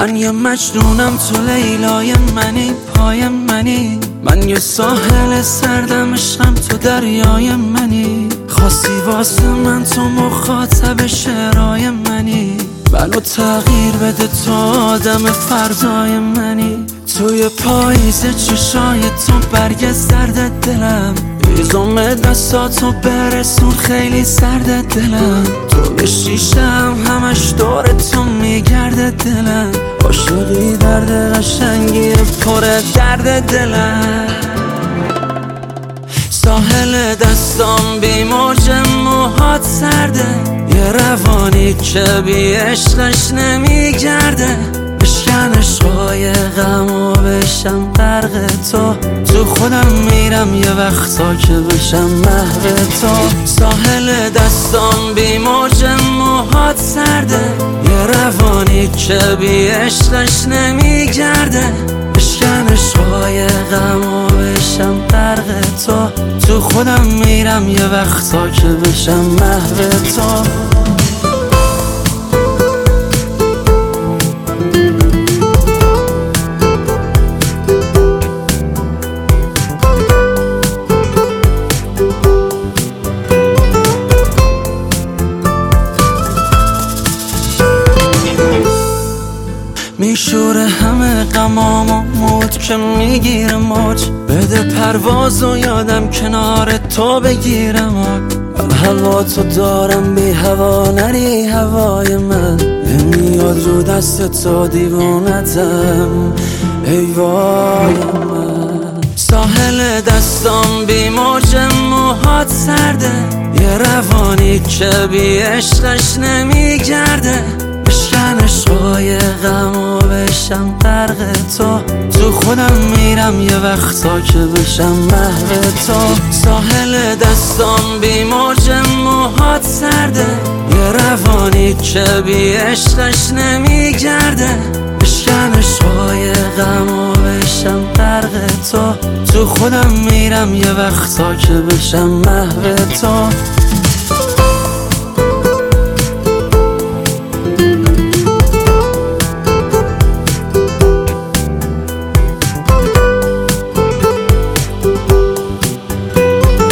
من یه مجنونم، تو لیلای منی، پای منی. من یه ساحل سردم، عشقم تو دریای منی. خواستی واسه من تو مخاطب شعرهای منی. منو تغییر بده تو آدم فردای منی. توی پاییز چشای تو برگ زرد دلم، ایزم دستاتو برسون خیلی سرد دلم. تو به شیشم همش دور تو میگرده دلم. عاشقی درد قشنگی پر درد دلم. ساحل دستام بی موج، موهات سرده. یه روانی که بی عشقش نمیگرده. بشکن عشقای غم و بشم غرق تو خودم میرم یه وقتا که بشم محو تو. ساحل دستام بی موج، موهات سرده. یه روانی که بی عشقش نمیگرده. بشکن عشقای غم و بشم غرق تو خودم میرم یه وقتا که بشم محو تو. میشوره همه غمام و موج که میگیره موج. بده پرواز و یادم کنار تو بگیرم. من هوا تو دارم، بی هوا نری هوای من. نمیاد رو دست تو دیوونتم ای وای من. ساحل دستام بی موج، موهات سرده. یه روانی که بی عشقش نمیگرده. بشکن عشقای غم و بشم غرق تو خودم میرم یه وقتا که بشم محو تو. ساحل دستام بی موج، موهات سرده. یه روانی که بی عشقش نمیگرده. بشکن عشقای غم و بشم غرق تو خودم میرم یه وقتا که بشم محو تو.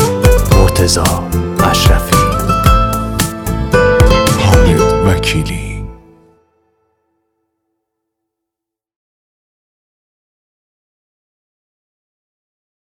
مرتضی اشرفی، حامد وکیلی.